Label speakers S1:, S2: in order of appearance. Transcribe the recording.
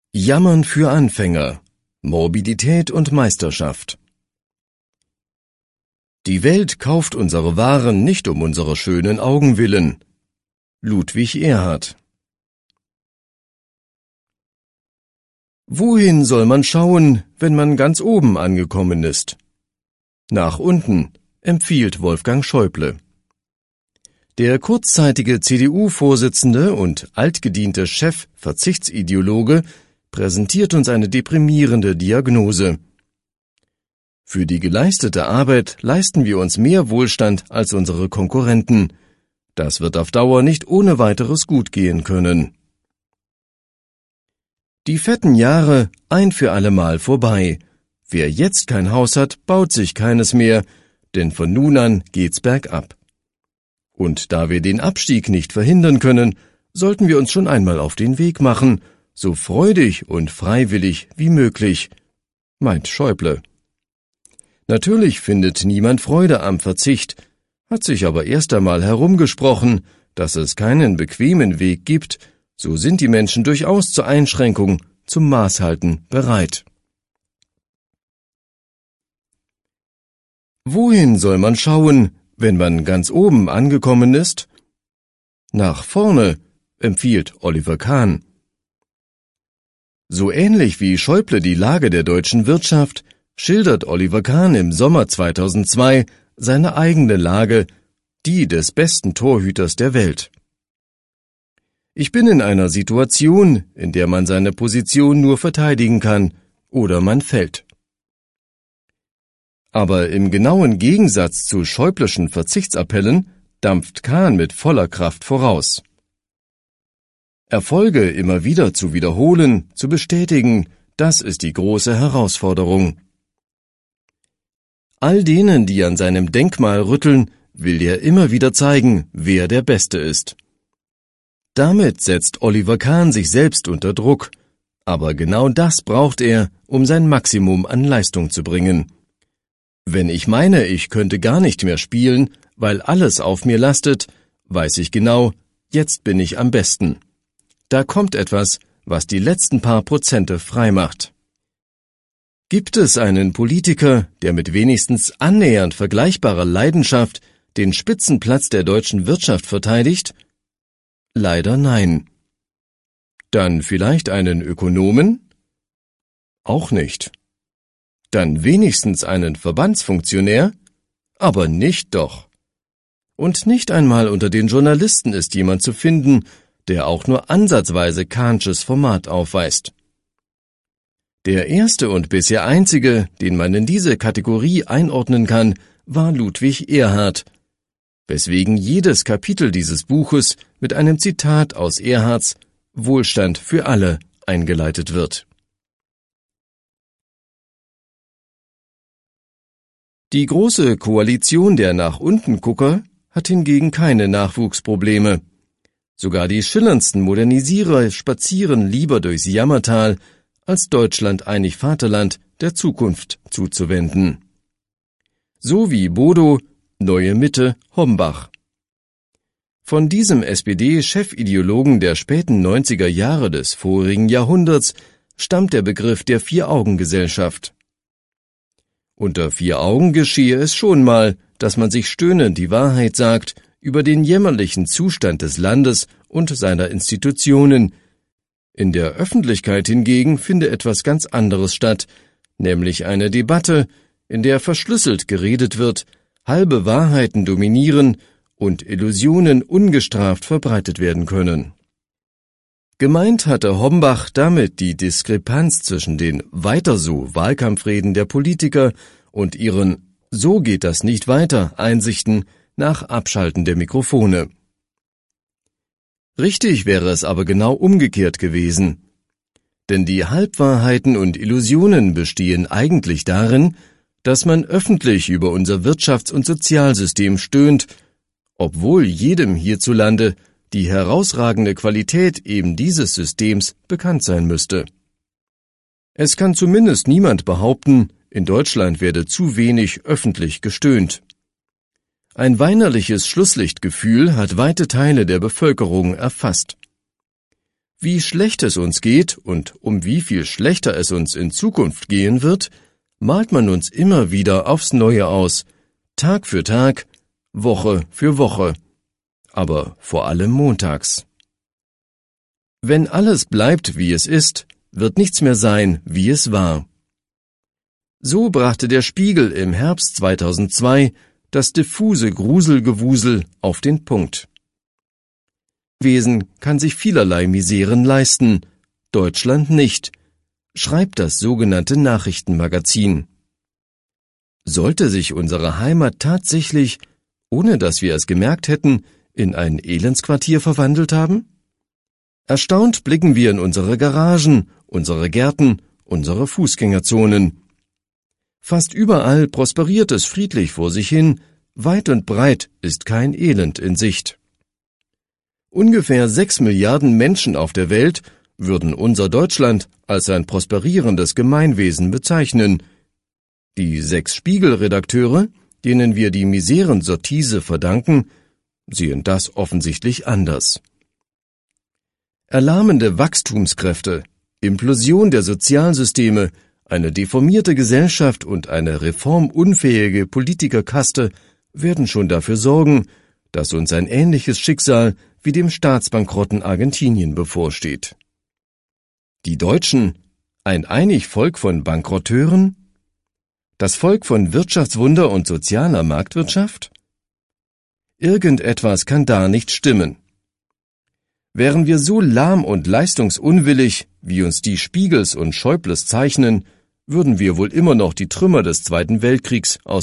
S1: Jammern für Anfänger, Morbidität und Meisterschaft. Die Welt kauft unsere Waren nicht um unserer schönen Augen willen. Ludwig Erhard. Wohin soll man schauen, wenn man ganz oben angekommen ist? Nach unten, empfiehlt Wolfgang Schäuble. Der kurzzeitige CDU-Vorsitzende und altgediente Chef-Verzichtsideologe präsentiert uns eine deprimierende Diagnose. Für die geleistete Arbeit leisten wir uns mehr Wohlstand als unsere Konkurrenten. Das wird auf Dauer nicht ohne weiteres gut gehen können. Die fetten Jahre ein für allemal vorbei. Wer jetzt kein Haus hat, baut sich keines mehr, denn von nun an geht's bergab. Und da wir den Abstieg nicht verhindern können, sollten wir uns schon einmal auf den Weg machen, so freudig und freiwillig wie möglich, meint Schäuble. Natürlich findet niemand Freude am Verzicht, hat sich aber erst einmal herumgesprochen, dass es keinen bequemen Weg gibt, so sind die Menschen durchaus zur Einschränkung, zum Maßhalten bereit. Wohin soll man schauen, wenn man ganz oben angekommen ist? Nach vorne, empfiehlt Oliver Kahn. So ähnlich wie Schäuble die Lage der deutschen Wirtschaft, schildert Oliver Kahn im Sommer 2002 seine eigene Lage, die des besten Torhüters der Welt. Ich bin in einer Situation, in der man seine Position nur verteidigen kann, oder man fällt. Aber im genauen Gegensatz zu Schäubleschen Verzichtsappellen dampft Kahn mit voller Kraft voraus. Erfolge immer wieder zu wiederholen, zu bestätigen, das ist die große Herausforderung. All denen, die an seinem Denkmal rütteln, will er immer wieder zeigen, wer der Beste ist. Damit setzt Oliver Kahn sich selbst unter Druck, aber genau das braucht er, um sein Maximum an Leistung zu bringen. Wenn ich meine, ich könnte gar nicht mehr spielen, weil alles auf mir lastet, weiß ich genau, jetzt bin ich am besten. Da kommt etwas, was die letzten paar Prozente frei macht. Gibt es einen Politiker, der mit wenigstens annähernd vergleichbarer Leidenschaft den Spitzenplatz der deutschen Wirtschaft verteidigt? Leider nein. Dann vielleicht einen Ökonomen? Auch nicht. Dann wenigstens einen Verbandsfunktionär? Aber nicht doch. Und nicht einmal unter den Journalisten ist jemand zu finden, der auch nur ansatzweise Kahnsches Format aufweist. Der erste und bisher einzige, den man in diese Kategorie einordnen kann, war Ludwig Erhard, weswegen jedes Kapitel dieses Buches mit einem Zitat aus Erhards Wohlstand für alle eingeleitet wird. Die große Koalition der Nach-unten-Gucker hat hingegen keine Nachwuchsprobleme. Sogar die schillerndsten Modernisierer spazieren lieber durchs Jammertal, als Deutschland einig Vaterland der Zukunft zuzuwenden. So wie Bodo, Neue Mitte, Hombach. Von diesem SPD-Chefideologen der späten 90er Jahre des vorigen Jahrhunderts stammt der Begriff der Vier-Augen-Gesellschaft. Unter 4 Augen geschehe es schon mal, dass man sich stöhnend die Wahrheit sagt über den jämmerlichen Zustand des Landes und seiner Institutionen. In der Öffentlichkeit hingegen finde etwas ganz anderes statt, nämlich eine Debatte, in der verschlüsselt geredet wird, halbe Wahrheiten dominieren und Illusionen ungestraft verbreitet werden können. Gemeint hatte Hombach damit die Diskrepanz zwischen den Weiter-so-Wahlkampfreden der Politiker und ihren »So geht das nicht weiter« Einsichten nach Abschalten der Mikrofone. Richtig wäre es aber genau umgekehrt gewesen. Denn die Halbwahrheiten und Illusionen bestehen eigentlich darin, dass man öffentlich über unser Wirtschafts- und Sozialsystem stöhnt, obwohl jedem hierzulande die herausragende Qualität eben dieses Systems bekannt sein müsste. Es kann zumindest niemand behaupten, in Deutschland werde zu wenig öffentlich gestöhnt. Ein weinerliches Schlusslichtgefühl hat weite Teile der Bevölkerung erfasst. Wie schlecht es uns geht und um wie viel schlechter es uns in Zukunft gehen wird, malt man uns immer wieder aufs Neue aus, Tag für Tag, Woche für Woche, aber vor allem montags. Wenn alles bleibt, wie es ist, wird nichts mehr sein, wie es war. So brachte der Spiegel im Herbst 2002 das diffuse Gruselgewusel auf den Punkt. Wesen kann sich vielerlei Miseren leisten, Deutschland nicht, schreibt das sogenannte Nachrichtenmagazin. Sollte sich unsere Heimat tatsächlich, ohne dass wir es gemerkt hätten, in ein Elendsquartier verwandelt haben? Erstaunt blicken wir in unsere Garagen, unsere Gärten, unsere Fußgängerzonen. Fast überall prosperiert es friedlich vor sich hin, weit und breit ist kein Elend in Sicht. Ungefähr 6 Milliarden Menschen auf der Welt würden unser Deutschland als ein prosperierendes Gemeinwesen bezeichnen. Die 6 Spiegelredakteure, denen wir die Miserensortise verdanken, sehen das offensichtlich anders. Erlahmende Wachstumskräfte, Implosion der Sozialsysteme, eine deformierte Gesellschaft und eine reformunfähige Politikerkaste werden schon dafür sorgen, dass uns ein ähnliches Schicksal wie dem staatsbankrotten Argentinien bevorsteht. Die Deutschen, ein einig Volk von Bankrotteuren? Das Volk von Wirtschaftswunder und sozialer Marktwirtschaft? Irgendetwas kann da nicht stimmen. Wären wir so lahm und leistungsunwillig, wie uns die Spiegels und Schäubles zeichnen, würden wir wohl immer noch die Trümmer des Zweiten Weltkriegs aus